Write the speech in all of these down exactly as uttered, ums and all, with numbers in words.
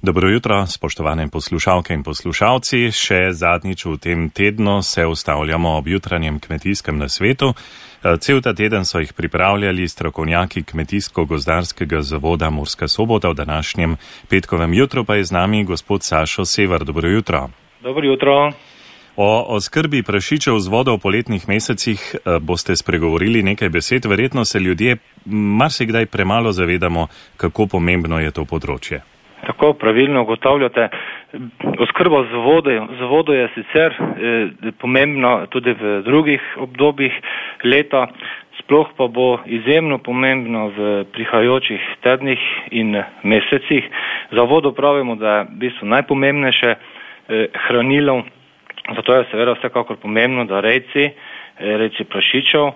Dobro jutro, spoštovane poslušalke in poslušalci. Še zadnjič v tem tednu se ustavljamo ob jutranjem kmetijskem nasvetu. Cel ta teden so jih pripravljali strokovnjaki Kmetijsko-gozdarskega zavoda Murska Sobota. V današnjem petkovem jutru pa je z nami gospod Sašo Sever. Dobro jutro. Dobro jutro. O oskrbi prašičev z vodo v poletnih mesecih boste spregovorili nekaj besed. Verjetno se ljudje marsikdaj premalo zavedamo, kako pomembno je to področje. Tako pravilno ugotavljate. Oskrba z vodo, z vodo je sicer eh, pomembna tudi v drugih obdobjih leta, sploh pa bo izjemno pomembno v prihajajočih tednih in mesecih. Za vodo pravimo, da je v bistvu najpomembnejše eh, hranilo, zato je seveda vsekakor pomembno, da rejci, eh, rejci prašičev,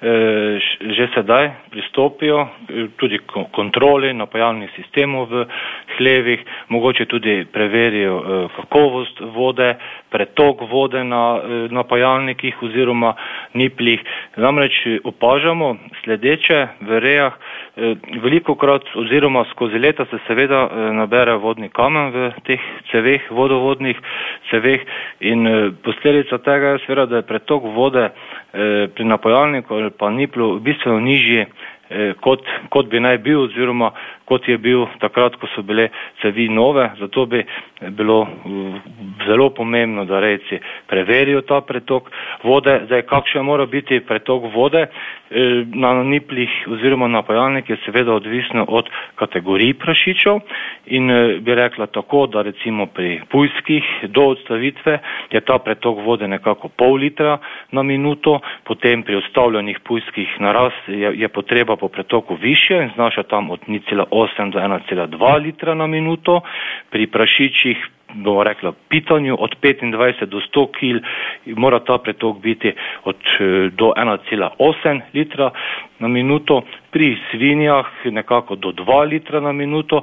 že sedaj pristopijo tudi kontroli napajalnih sistemov v hlevih, mogoče tudi preverijo kakovost vode, pretok vode na napajalnikih oziroma niplih. Namreč opažamo sledeče v rejah, velikokrat oziroma skozi leta se seveda nabere vodni kamen v teh ceveh, vodovodnih ceveh in posledica tega je seveda, da je pretok vode pri napajalniku ali pa niplu bistveno nižji, kot, kot bi naj bil oziroma kot je bil takrat, ko so bile cevi nove. Zato bi bilo zelo pomembno, da rejci preverijo ta pretok vode. Zdaj, kakšen mora biti pretok vode na niplih oziroma napajalnik je seveda odvisno od kategorij prašičev in bi rekla tako, da recimo pri pujskih do odstavitve je ta pretok vode nekako pol litra na minuto, potem pri odstavljenih pujskih naraz je, je potreba po pretoku višja in znaša tam od nič cela osem do ena cela dva litra na minuto, pri prašičih bomo rekla pitanju od petindvajset do sto kil mora ta pretok biti od do ena cela osem litra na minuto, pri svinjah nekako do dva litra na minuto.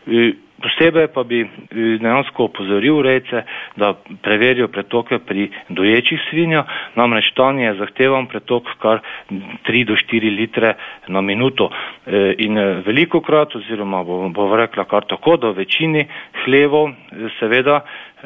Posebej pa bi dejansko opozoril rejce, da preverijo pretoke pri doječih svinjah, namreč tam je zahtevan pretok kar tri do štiri litre na minuto. In velikokrat, oziroma bo, bo rekla kar tako, da v večini hlevov seveda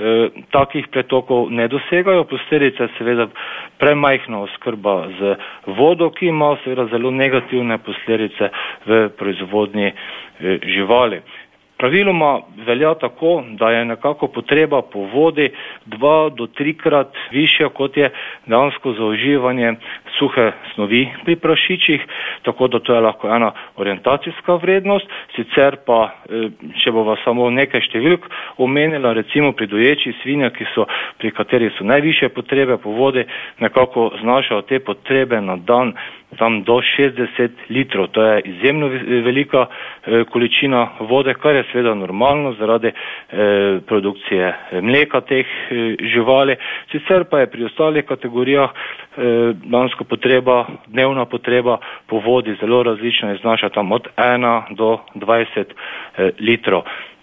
takih pretokov ne dosegajo, posledica je seveda premajhna oskrba z vodo, ki ima seveda zelo negativne posledice v proizvodnji živali. Praviloma velja tako, da je nekako potreba po vodi dva do trikrat višja, kot je dejansko za uživanje suhe snovi pri prašičih, tako da to je lahko ena orientacijska vrednost. Sicer pa, če bova samo nekaj številk omenila, recimo pri doječi svinja, ki so, pri kateri so najvišje potrebe po vodi, nekako znašajo te potrebe na dan tam do šestdeset litrov. To je izjemno velika e, količina vode, kar je seveda normalno zaradi e, produkcije mleka teh e, živali. Sicer pa je pri ostalih kategorijah e, dansko potreba, dnevna potreba po vodi zelo različna in znaša tam od ena do dvajset e, litrov.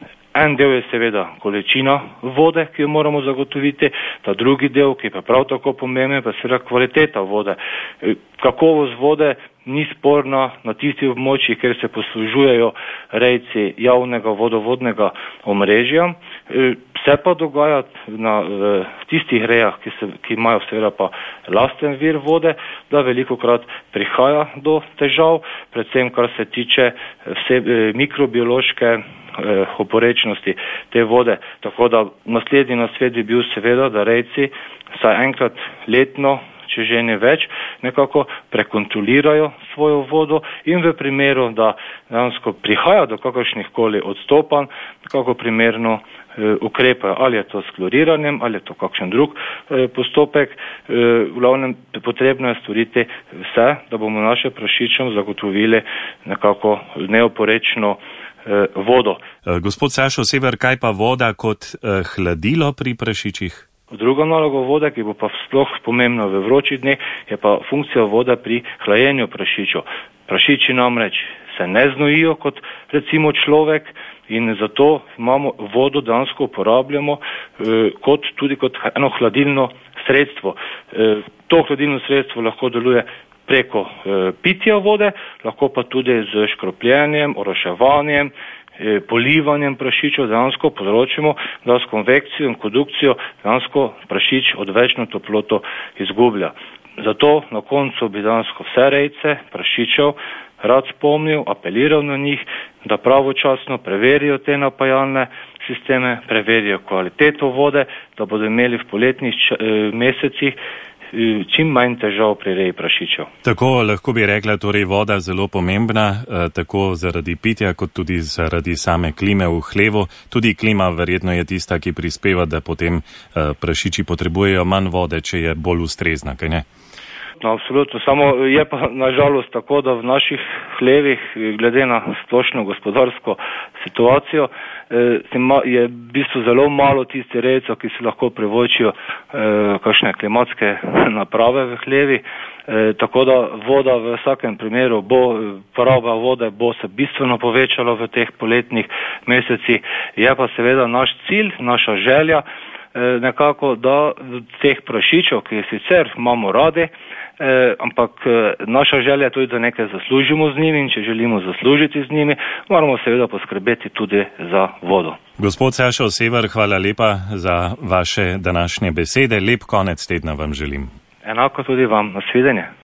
En del je seveda količina vode, ki jo moramo zagotoviti, ta drugi del, ki pa prav tako pomembno, pa seveda kvaliteta vode. Kakovost vode ni sporna na tistih območjih, kjer se poslužujejo rejci javnega vodovodnega omrežja. Se pa dogaja na, v tistih rejah, ki, se, ki imajo seveda pa lasten vir vode, da velikokrat prihaja do težav, predvsem kar se tiče vse mikrobiološke oporečnosti te vode. Tako da naslednji nasvet bi bil seveda, da rejci vsaj enkrat letno, če že ne več, nekako prekontrolirajo svojo vodo in v primeru, da dejansko prihaja do kakršnih koli odstopanj, nekako primerno e, ukrepajo. Ali je to s kloriranjem, ali je to kakšen drug e, postopek. E, v glavnem potrebno je storiti vse, da bomo naše prašičem zagotovili nekako neoporečno vodo. Gospod Sašo Sever, kaj pa voda kot eh, hladilo pri prašičih? Druga naloga vode, ki bo pa sploh pomembna v vročih dneh, je pa funkcija vode pri hlajenju prašičev. Prašiči namreč se ne znojijo kot recimo človek in zato imamo vodo dejansko uporabljamo eh, kot tudi kot eno hladilno sredstvo. Eh, to hladilno sredstvo lahko deluje preko e, pitja vode, lahko pa tudi z škropljenjem, oroševanjem, polivanjem prašičev dejansko povzročimo, da s konvekcijo in kondukcijo dejansko prašič odvečno toploto izgublja. Zato na koncu bi dejansko vse rejce prašičev rad spomnil, apeliral na njih, da pravočasno preverijo te napajalne sisteme, preverijo kvaliteto vode, da bodo imeli v poletnih mesecih čim manj težav pri reji prašičev. Tako lahko bi rekla, torej voda zelo pomembna, tako zaradi pitja, kot tudi zaradi same klime v hlevu. Tudi klima verjetno je tista, ki prispeva, da potem prašiči potrebujejo manj vode, če je bolj ustrezna, kaj ne? No, absolutno. Samo je pa nažalost tako, da v naših hlevih, glede na splošno gospodarsko situacijo, je v bistvu zelo malo tistih rejcev, ki si lahko privoščijo kakšne klimatske naprave v hlevi. Tako da voda v vsakem primeru bo, poraba vode bo se bistveno povečala v teh poletnih mesecih. Je pa seveda naš cilj, naša želja, nekako, da teh prašičev, ki sicer imamo radi, Eh, ampak eh, naša želja je tudi, da nekaj zaslužimo z njimi in če želimo zaslužiti z njimi, moramo seveda poskrbeti tudi za vodo. Gospod Sašo Sever, hvala lepa za vaše današnje besede. Lep konec tedna vam želim. Enako tudi vam. Nasvidenje.